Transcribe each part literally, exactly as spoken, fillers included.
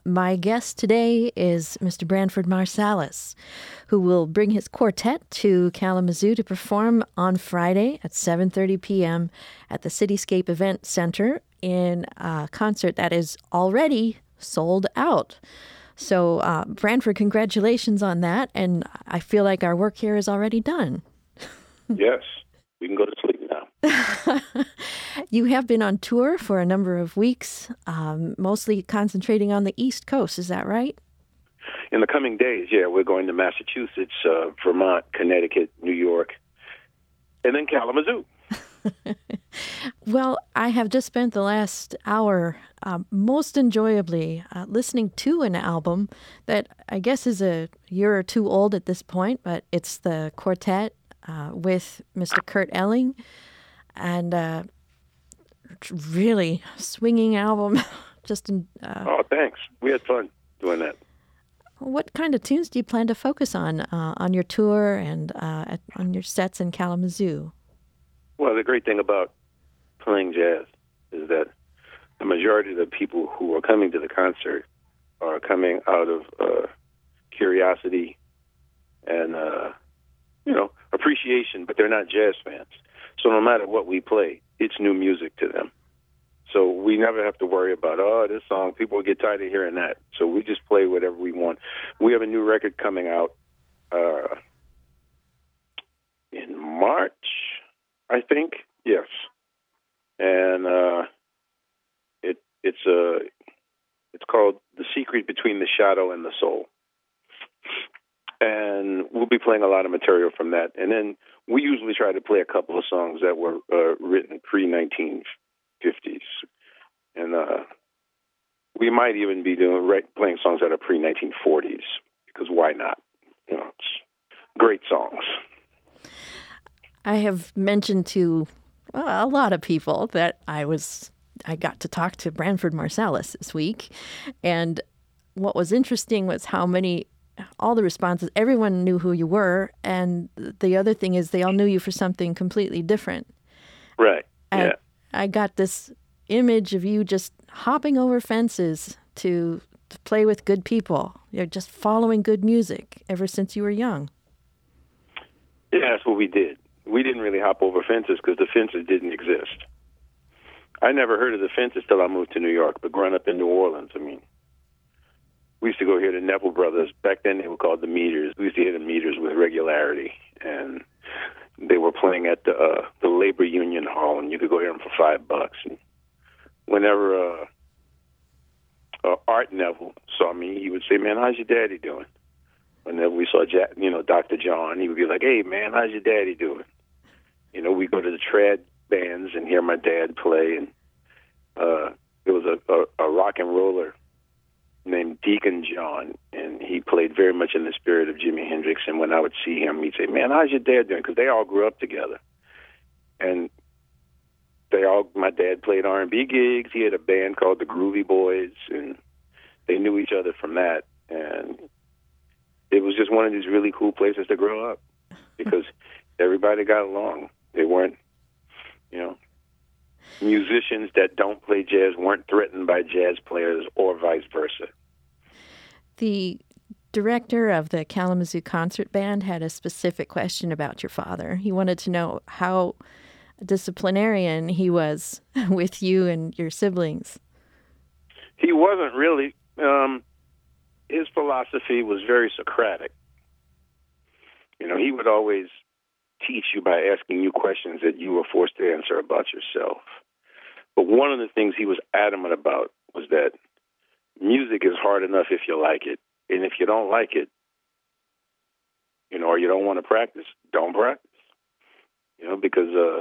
My guest today is Mister Branford Marsalis, who will bring his quartet to Kalamazoo to perform on Friday at seven thirty p.m. at the Cityscape Event Center in a concert that is already sold out. So, uh, Branford, congratulations on that, and I feel like our work here is already done. Yes, we can go to sleep now. You have been on tour for a number of weeks, um, mostly concentrating on the East Coast. Is that right? In the coming days, yeah, we're going to Massachusetts, uh, Vermont, Connecticut, New York, and then Kalamazoo. Well, I have just spent the last hour uh, most enjoyably uh, listening to an album that I guess is a year or two old at this point, but it's the quartet uh, with Mister Kurt Elling, and uh, really swinging album. Just in, uh, oh, thanks. We had fun doing that. What kind of tunes do you plan to focus on uh, on your tour and uh, at, on your sets in Kalamazoo? Well, the great thing about playing jazz is that the majority of the people who are coming to the concert are coming out of uh, curiosity and, uh, you know, appreciation, but they're not jazz fans. So no matter what we play, it's new music to them. So we never have to worry about, oh, this song, people get tired of hearing that. So we just play whatever we want. We have a new record coming out uh, in March, I think. Yes. And uh, it it's a it's called The Secret Between the Shadow and the Soul. And we'll be playing a lot of material from that. And then we usually try to play a couple of songs that were uh, written pre nineteen fifties. And uh, we might even be doing right, playing songs that are pre nineteen forties, because why not? You know, it's great songs. I have mentioned to well, a lot of people that I was I got to talk to Branford Marsalis this week, and what was interesting was how many all the responses, everyone knew who you were, and the other thing is they all knew you for something completely different. Right. And yeah. I got this image of you just hopping over fences to, to play with good people. You're just following good music ever since you were young. Yeah, that's what we did. We didn't really hop over fences because the fences didn't exist. I never heard of the fences till I moved to New York, but growing up in New Orleans, I mean, we used to go hear the Neville Brothers. Back then they were called the Meters. We used to hear the Meters with regularity, and they were playing at the uh, the Labor Union Hall, and you could go hear them for five bucks. And whenever uh, uh, Art Neville saw me, he would say, "Man, how's your daddy doing?" Whenever we saw, Jack, you know, Doctor John, he would be like, "Hey, man, how's your daddy doing?" You know, we go to the trad bands and hear my dad play, and uh, there was a, a, a rock and roller named Deacon John, and he played very much in the spirit of Jimi Hendrix. And when I would see him, he'd say, "Man, how's your dad doing?" Because they all grew up together, and they all. My dad played R and B gigs. He had a band called the Groovy Boys, and they knew each other from that. And it was just one of these really cool places to grow up because everybody got along. They weren't, you know, musicians that don't play jazz weren't threatened by jazz players or vice versa. The director of the Kalamazoo Concert Band had a specific question about your father. He wanted to know how disciplinarian he was with you and your siblings. He wasn't really. Um, his philosophy was very Socratic. You know, he would always teach you by asking you questions that you were forced to answer about yourself. But one of the things he was adamant about was that music is hard enough if you like it. And if you don't like it, you know, or you don't want to practice, don't practice. You know, because uh,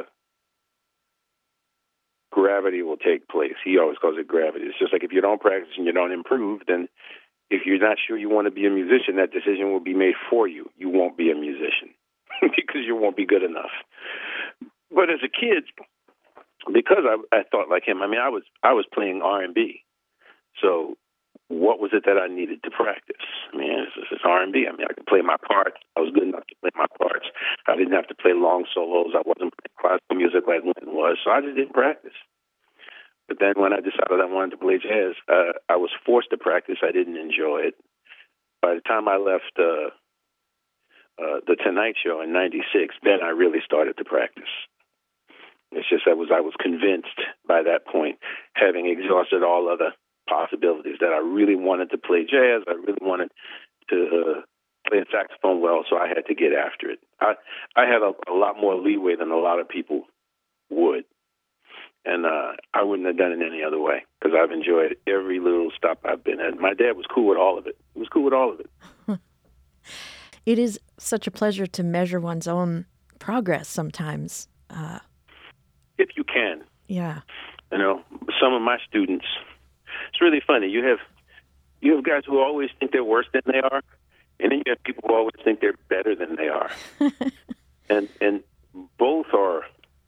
gravity will take place. He always calls it gravity. It's just like if you don't practice and you don't improve, then if you're not sure you want to be a musician, that decision will be made for you. You won't be a musician because you won't be good enough. But as a kid, because I, I thought like him, I mean, I was I was playing R and B. So what was it that I needed to practice? I mean, it's, it's R and B. I mean, I could play my parts. I was good enough to play my parts. I didn't have to play long solos. I wasn't playing classical music like Linton was, so I just didn't practice. But then when I decided I wanted to play jazz, uh, I was forced to practice. I didn't enjoy it. By the time I left uh, uh, the Tonight Show in ninety-six, then I really started to practice. It's just I was I was convinced by that point, having exhausted all other possibilities, that I really wanted to play jazz. I really wanted to uh, play the saxophone well, so I had to get after it. I I had a, a lot more leeway than a lot of people would, and uh, I wouldn't have done it any other way because I've enjoyed every little stop I've been at. My dad was cool with all of it. He was cool with all of it. It is such a pleasure to measure one's own progress sometimes. Uh, if you can. Yeah. You know, some of my students, it's really funny. You have you have guys who always think they're worse than they are, and then you have people who always think they're better than they are. and and both are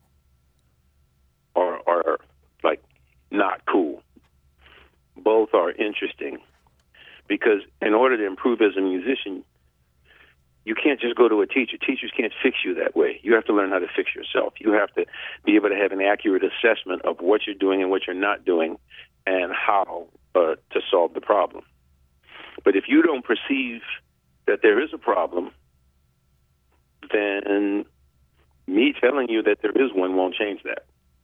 are are like not cool. Both are interesting because in order to improve as a musician, you can't just go to a teacher. Teachers can't fix you that way. You have to learn how to fix yourself. You have to be able to have an accurate assessment of what you're doing and what you're not doing and how uh, to solve the problem. But if you don't perceive that there is a problem, then me telling you that there is one won't change that.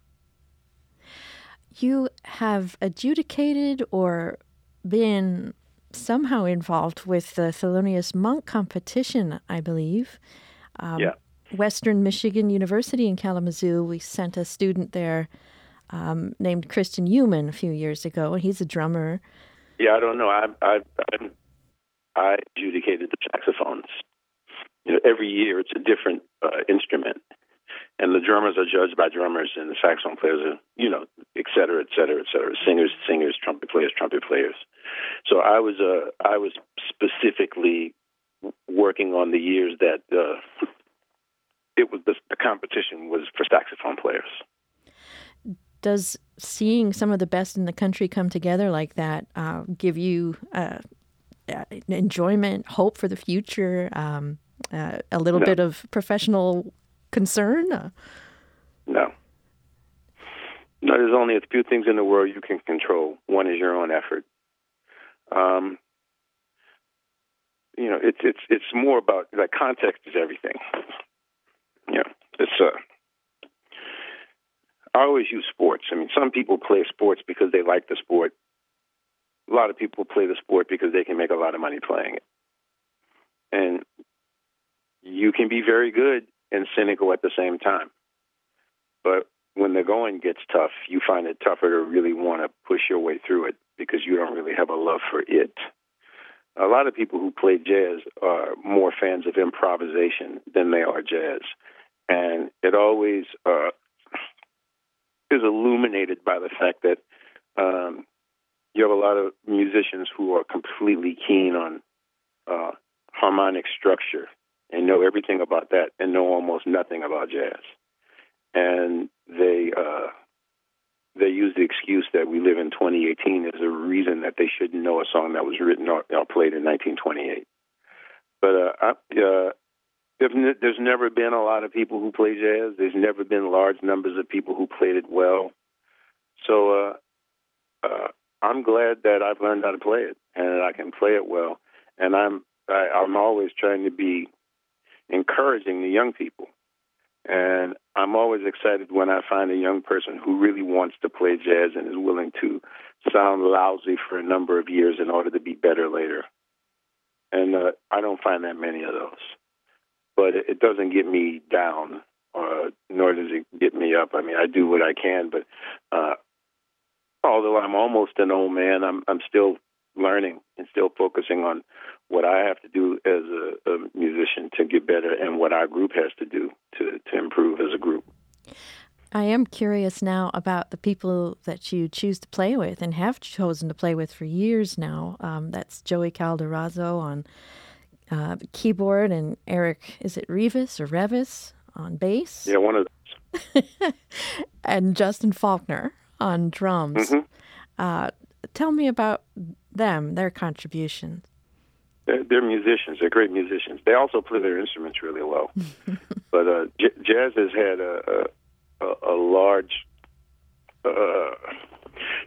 You have adjudicated or been somehow involved with the Thelonious Monk competition, I believe. Um, yeah. Western Michigan University in Kalamazoo, we sent a student there um, named Kristen Human a few years ago, and he's a drummer. Yeah, I don't know. I I I, I adjudicated the saxophones. You know, every year it's a different uh, instrument, and the drummers are judged by drummers, and the saxophone players are, you know, et cetera, et cetera, et cetera. Singers, singers, trumpet players, trumpet players. So I was uh, I was specifically working on the years that uh, it was the, the competition was for saxophone players. Does seeing some of the best in the country come together like that uh, give you uh, enjoyment, hope for the future, um, uh, a little no. bit of professional concern? Uh, no. No, there's only a few things in the world you can control. One is your own effort. Um, you know, it's it's it's more about, like, context is everything. You know, it's uh, I always use sports. I mean, some people play sports because they like the sport. A lot of people play the sport because they can make a lot of money playing it. And you can be very good and cynical at the same time. But when the going gets tough, you find it tougher to really want to push your way through it because you don't really have a love for it. A lot of people who play jazz are more fans of improvisation than they are jazz. And it always uh, is illuminated by the fact that um, you have a lot of musicians who are completely keen on uh, harmonic structure and know everything about that and know almost nothing about jazz. And they uh, they use the excuse that we live in twenty eighteen as a reason that they shouldn't know a song that was written or, or played in nineteen twenty-eight. But uh, I, uh, there's never been a lot of people who play jazz. There's never been large numbers of people who played it well. So uh, uh, I'm glad that I've learned how to play it and that I can play it well. And I'm I, I'm always trying to be encouraging the young people. And I'm always excited when I find a young person who really wants to play jazz and is willing to sound lousy for a number of years in order to be better later. And uh, I don't find that many of those. But it, it doesn't get me down, uh, nor does it get me up. I mean, I do what I can, but uh, although I'm almost an old man, I'm I'm still learning and still focusing on what I have to do as a, a musician to get better and what our group has to do to, to improve as a group. I am curious now about the people that you choose to play with and have chosen to play with for years now. Um, that's Joey Calderazzo on uh, keyboard and Eric, is it Rivas or Revis on bass? Yeah, one of those. And Justin Faulkner on drums. Mm-hmm. Uh, tell me about them, their contributions. They're, they're musicians. They're great musicians. They also play their instruments really well. But uh, j- jazz has had a, a, a large uh,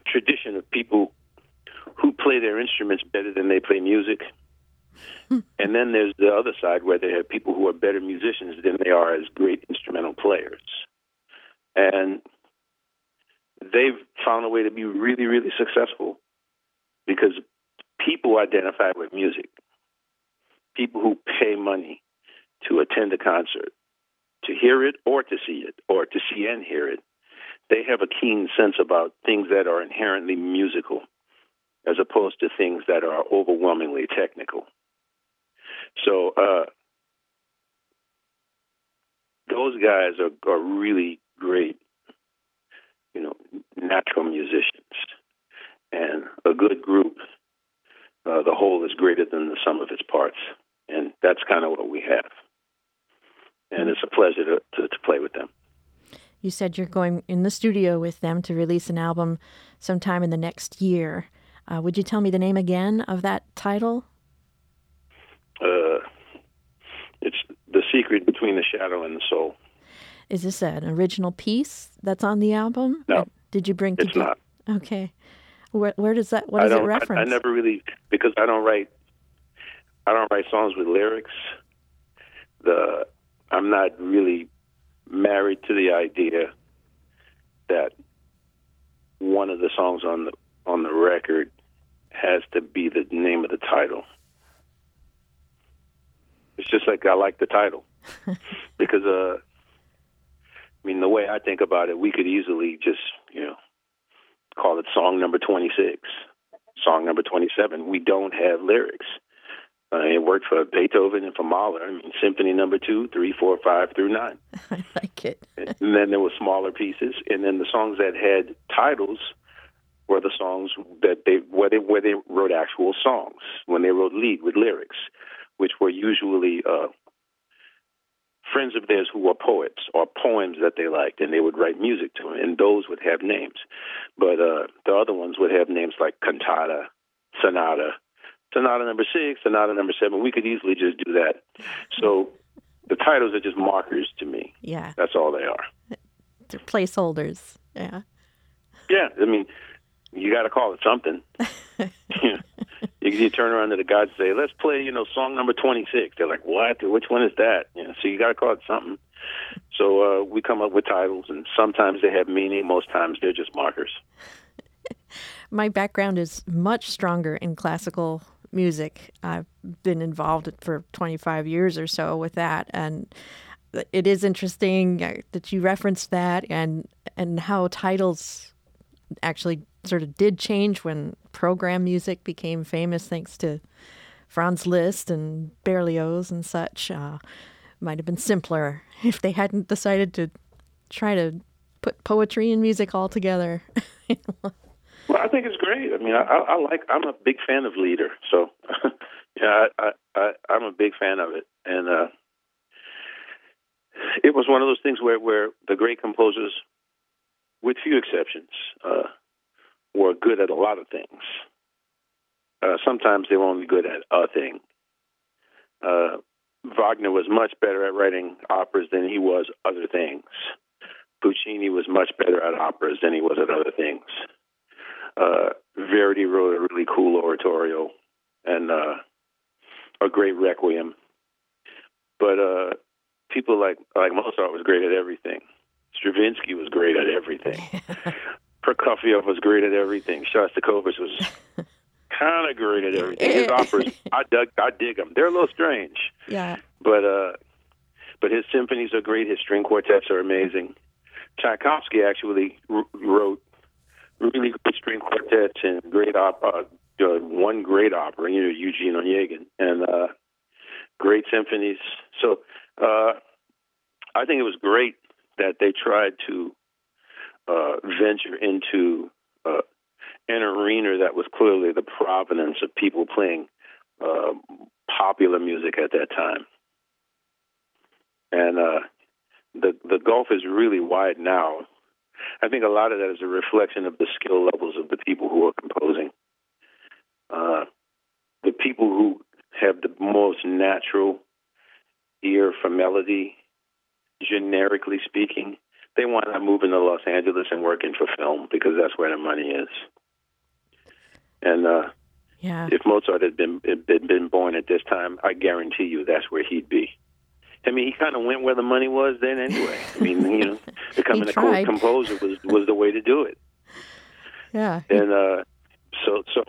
tradition of people who play their instruments better than they play music. And then there's the other side where they have people who are better musicians than they are as great instrumental players. And they've found a way to be really, really successful because people identify with music. People who pay money to attend a concert, to hear it or to see it, or to see and hear it, they have a keen sense about things that are inherently musical as opposed to things that are overwhelmingly technical. So uh, those guys are, are really great, you know, natural musicians. And a good group, uh, the whole is greater than the sum of its parts. And that's kind of what we have. And it's a pleasure to, to, to play with them. You said you're going in the studio with them to release an album sometime in the next year. Uh, would you tell me the name again of that title? Uh, it's The Secret Between the Shadow and the Soul. Is this an original piece that's on the album? No. Or did you bring it's together? not. Okay. Where, where does that, what I does it don't, reference? I, I never really, because I don't write, I don't write songs with lyrics. The, I'm not really married to the idea that one of the songs on the on the record has to be the name of the title. It's just like I like the title because, uh, I mean, the way I think about it, we could easily just, you know, call it song number twenty-six, song number twenty-seven. We don't have lyrics. Uh, it worked for Beethoven and for Mahler. I mean, Symphony number two, three, four, five through nine. I like it. And then there were smaller pieces, and then the songs that had titles were the songs that they where they where they wrote actual songs when they wrote lead with lyrics, which were usually uh, friends of theirs who were poets or poems that they liked, and they would write music to them, and those would have names. But uh, the other ones would have names like cantata, sonata. Sonata number six, sonata number seven. We could easily just do that. So the titles are just markers to me. Yeah. That's all they are. They're placeholders. Yeah. Yeah. I mean, you got to call it something. you, you turn around to the guys and say, let's play, you know, song number twenty-six. They're like, what? Which one is that? You know, so you got to call it something. So uh, we come up with titles, and sometimes they have meaning. Most times they're just markers. My background is much stronger in classical music. I've been involved for twenty-five years or so with that, and it is interesting that you referenced that and and how titles actually sort of did change when program music became famous thanks to Franz Liszt and Berlioz and such. Uh, might have been simpler if they hadn't decided to try to put poetry and music all together. Well, I think it's great. I mean, I, I like. I'm a big fan of Lieder, so yeah, I, I, I'm a big fan of it. And uh, it was one of those things where, where the great composers, with few exceptions, uh, were good at a lot of things. Uh, sometimes they were only good at a thing. Uh, Wagner was much better at writing operas than he was other things. Puccini was much better at operas than he was at other things. Uh, Verdi wrote a really cool oratorio and uh, a great requiem. But uh, people like like Mozart was great at everything. Stravinsky was great at everything. Prokofiev was great at everything. Shostakovich was kind of great at everything. His operas, I dug, I dig them. They're a little strange. Yeah. But uh, but his symphonies are great. His string quartets are amazing. Tchaikovsky actually r- wrote really good string quartets and great opera, uh, one great opera, you know, Eugene Onegin, and uh, great symphonies. So uh, I think it was great that they tried to uh, venture into uh, an arena that was clearly the provenance of people playing uh, popular music at that time. And uh, the the gulf is really wide now. I think a lot of that is a reflection of the skill levels of the people who are composing. Uh, the people who have the most natural ear for melody, generically speaking, they wind up moving to Los Angeles and working for film because that's where the money is. And uh, Yeah. if Mozart had been had been born at this time, I guarantee you that's where he'd be. I mean, he kind of went where the money was then anyway. I mean, you know, becoming a tried. composer was was the way to do it. Yeah. And uh, so, so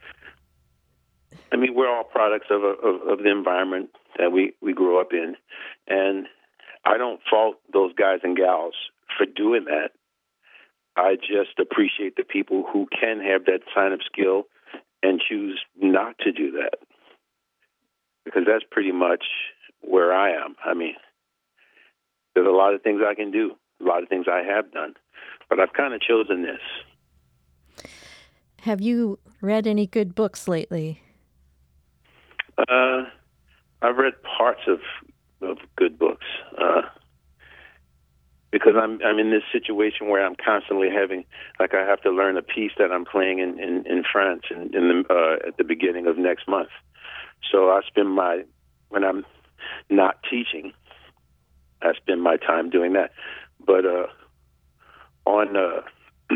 I mean, we're all products of, a, of of the environment that we, we grew up in. And I don't fault those guys and gals for doing that. I just appreciate the people who can have that sign of skill and choose not to do that. Because that's pretty much where I am. I mean, there's a lot of things I can do, a lot of things I have done, but I've kind of chosen this. Have you read any good books lately? Uh, I've read parts of, of good books uh, because I'm I'm in this situation where I'm constantly having, like, I have to learn a piece that I'm playing in, in, in France in, in the, uh, at the beginning of next month. So I spend my, when I'm not teaching, I spend my time doing that. But uh, on uh,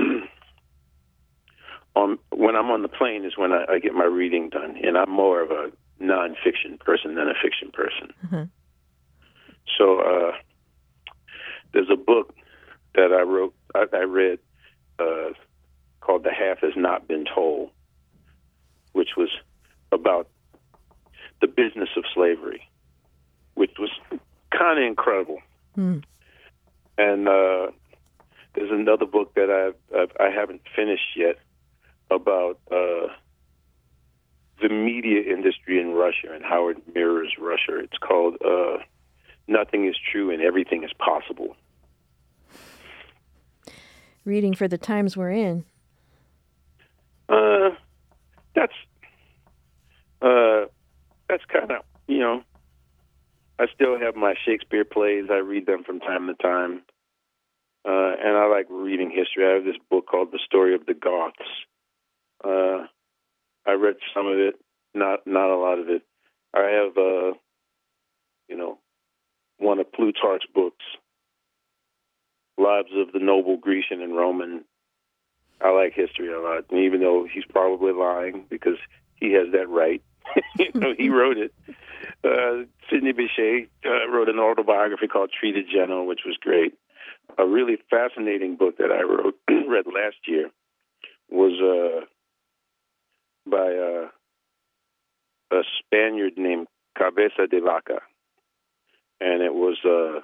on when I'm on the plane is when I, I get my reading done, and I'm more of a nonfiction person than a fiction person. Mm-hmm. So uh, there's a book that I wrote, I, I read, uh, called "The Half Has Not Been Told," which was about the business of slavery, which was kind of incredible. Mm. And uh, there's another book that I've, I've, I haven't finished yet about uh, the media industry in Russia and how it mirrors Russia. It's called uh, "Nothing is True and Everything is Possible." Reading for the times we're in. Uh, that's uh, that's kind of, you know, I still have my Shakespeare plays. I read them from time to time. Uh, and I like reading history. I have this book called The Story of the Goths. Uh, I read some of it, not not a lot of it. I have, uh, you know, one of Plutarch's books, Lives of the Noble Grecian and Roman. I like history a lot, and even though he's probably lying because he has that right. You know, he wrote it. Uh, Sidney Bechet uh, wrote an autobiography called Treated General, which was great. A really fascinating book that I wrote, read last year, was uh, by uh, a Spaniard named Cabeza de Vaca, and it was uh,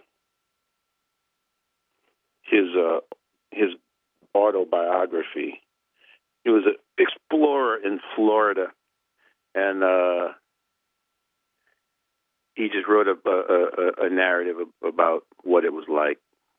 his uh, his autobiography. He was an explorer in Florida, and uh, he just wrote a, a, a narrative about what it was like.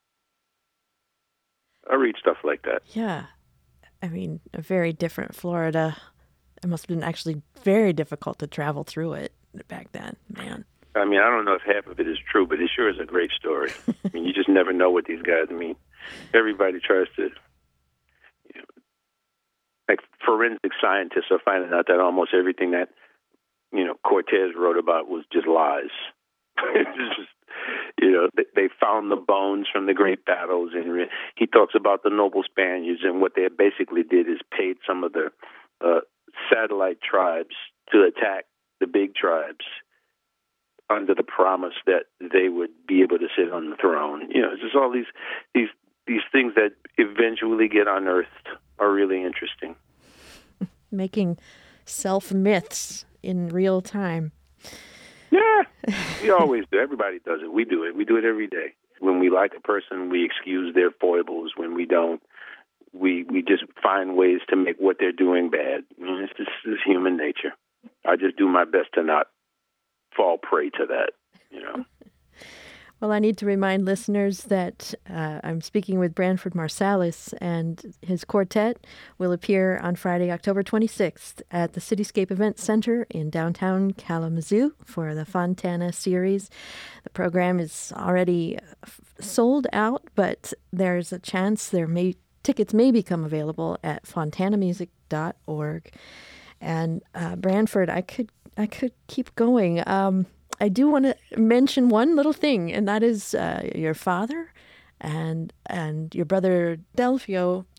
I read stuff like that. Yeah. I mean, a very different Florida. It must have been actually very difficult to travel through it back then, man. I mean, I don't know if half of it is true, but it sure is a great story. I mean, you just never know what these guys mean. Everybody tries to, you know, like forensic scientists are finding out that almost everything that, you know, Cortez wrote about was just lies. It's just, you know, they, they found the bones from the great battles, and re- he talks about the noble Spaniards, and what they basically did is paid some of the uh, satellite tribes to attack the big tribes under the promise that they would be able to sit on the throne. You know, it's just all these these these things that eventually get unearthed are really interesting. Making self-myths in real time. Yeah, we always do. Everybody does it. We do it. We do it every day. When we like a person, we excuse their foibles. When we don't, we we just find ways to make what they're doing bad. I mean, it's just it's human nature. I just do my best to not fall prey to that, you know. Well, I need to remind listeners that uh, I'm speaking with Branford Marsalis, and his quartet will appear on Friday, October twenty-sixth at the Cityscape Event Center in downtown Kalamazoo for the Fontana series. The program is already sold out, but there's a chance there may tickets may become available at fontana music dot org. And uh, Branford, I could I could keep going. Um, I do want to mention one little thing, and that is uh, your father and and your brother Delfio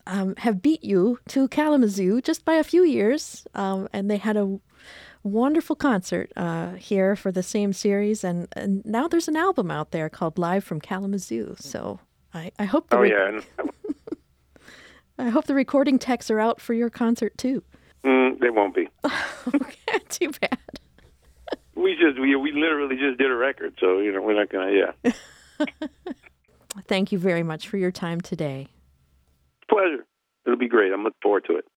um, have beat you to Kalamazoo just by a few years, um, and they had a wonderful concert uh, here for the same series, and, and now there's an album out there called Live from Kalamazoo. So I, I hope the Oh rec- yeah, I hope the recording techs are out for your concert too. mm, they won't be. Okay, too bad. We just we we literally just did a record, so you know we're not gonna. Yeah. Thank you very much for your time today. Pleasure. It'll be great. I'm looking forward to it.